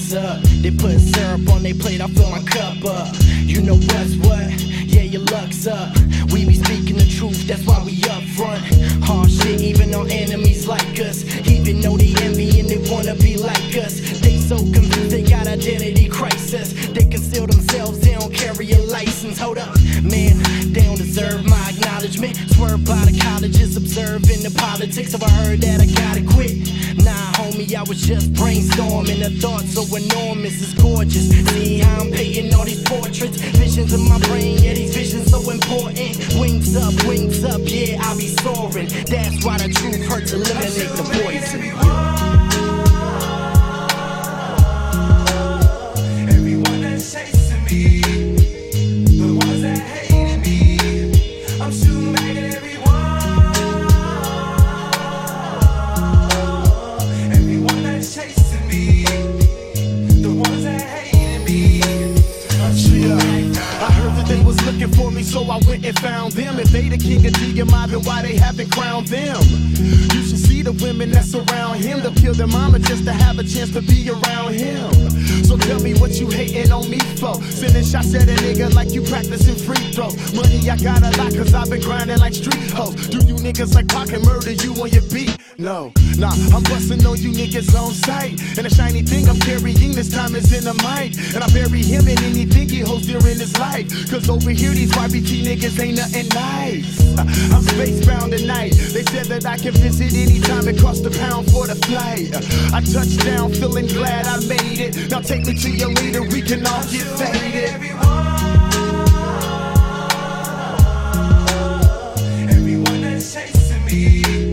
what's up. They put syrup on their plate, I fill my cup up. You know what's what, yeah, your luck's up. We be speaking the truth, that's why we up front. Hard shit, even our enemies like us. Even though they envy and they wanna be like us. They so confused, they got identity crisis. They conceal themselves, they don't carry a license. Hold up, man, they don't deserve my acknowledgement. Swerved by the colleges, observing the politics. If I heard that, I gotta quit. Nah, homie, I was just brainstorming. The thoughts so enormous, it's gorgeous. See how I'm painting all these portraits. Visions in my brain, yeah, these visions so important. Wings up, yeah, I be soaring. That's why the truth hurts, eliminate the poison. Everyone that's chasing me, the ones that hated me, I'm shooting back at everyone. Everyone that's chasing me, the ones that hated me, I'm shooting back. I heard that they was looking for me, so I went and found them. If they the king of DMI, then why they haven't crowned them? You should see the women that's around him. They'll kill their mama just to have a chance to be around him. So tell me what you hating on me for. Sending shots at a nigga like you practicing free throws. Money I got a lot cause I've been grinding like street hoes. Do you niggas like Pac and murder you on your beat? No, nah, I'm busting on you niggas on sight. And the shiny thing I'm carrying this time is in the mic. And I bury him in anything he holds during his life. Cause over here these YBT niggas ain't nothing nice. I'm spacebound tonight. They said that I can visit anytime it costs £1 for the flight. I touched down feeling glad I made it. Now take me to your leader, we can all get faded. Everyone that's chasing me,